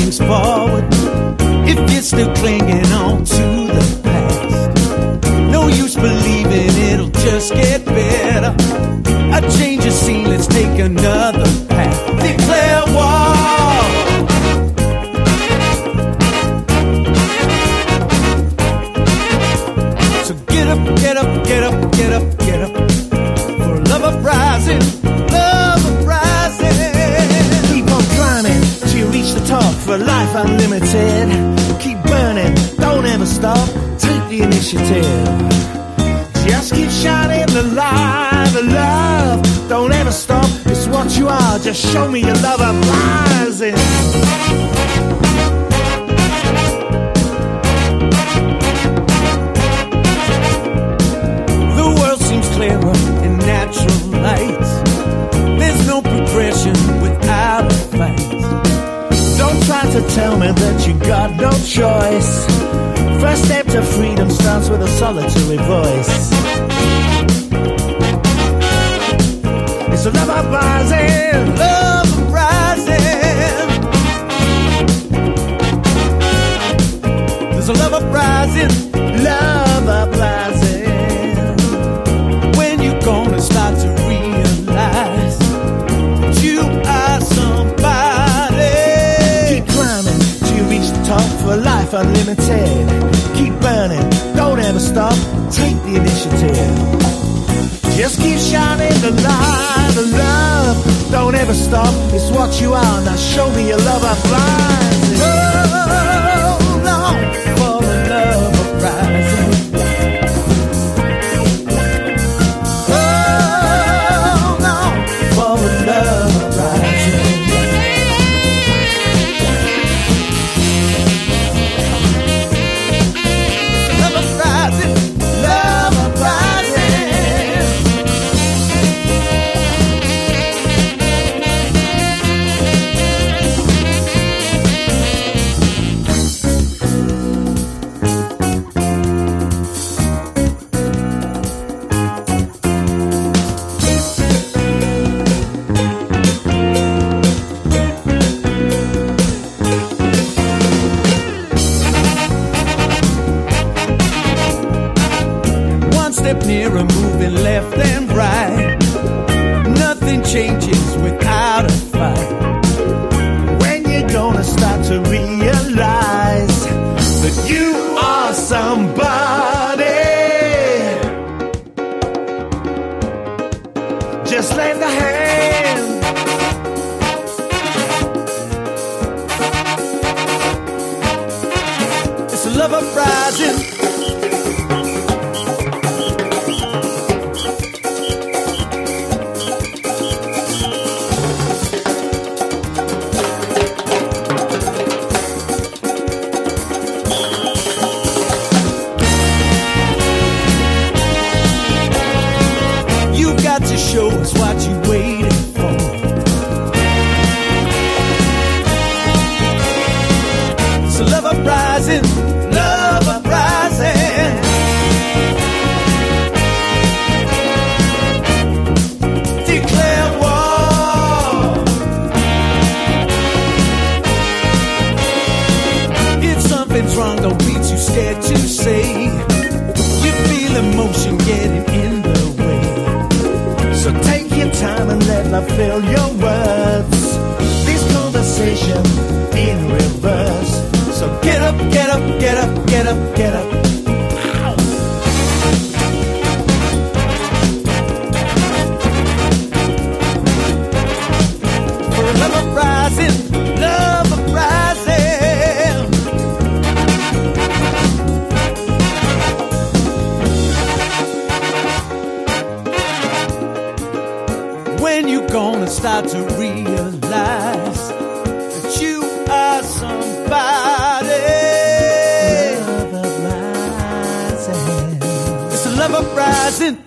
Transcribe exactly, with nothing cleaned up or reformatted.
things forward if you're still clinging on to the past. No use believing it'll just get better. A change of scene, let's take another path. Declare war. So get up, get up, get up, get up, get up. For love uprising, love uprising. Keep on climbing till you reach the top. For life unlimited. Keep burning, don't ever stop. Take the initiative. Just keep shining the light of love. Don't ever stop, it's what you are. Just show me your love uprising. The world seems clearer in natural light. There's no progression without a fight. Don't try to tell me that you got no choice. First step to freedom starts with a solitary voice. It's a love uprising, love uprising. There's a love uprising, love uprising. When you gonna start to realize that you are somebody? Keep climbing till you reach the top. For life unlimited. Keep burning, don't ever stop. Take the initiative. Just keep shining the light of love. Don't ever stop, it's what you are. Now show me your love uprising. Hold on for the love uprising. Hold on for the love uprising. Love uprising, love uprising. Step nearer, moving left and right. Nothing changes without a fight. When you're gonna start to realize that you are somebody? Just lend a hand. It's a love uprising. To show us what you waiting for. So love uprising, love uprising. Declare war. If something's wrong, don't be too scared to say. You feel emotion getting in the way. So take your time and let love fill your words. This conversation in reverse. So get up, get up, get up, get up, get up. For a love uprising, love uprising. When you gonna start to realize that you are somebody? Love uprising. It's a love uprising.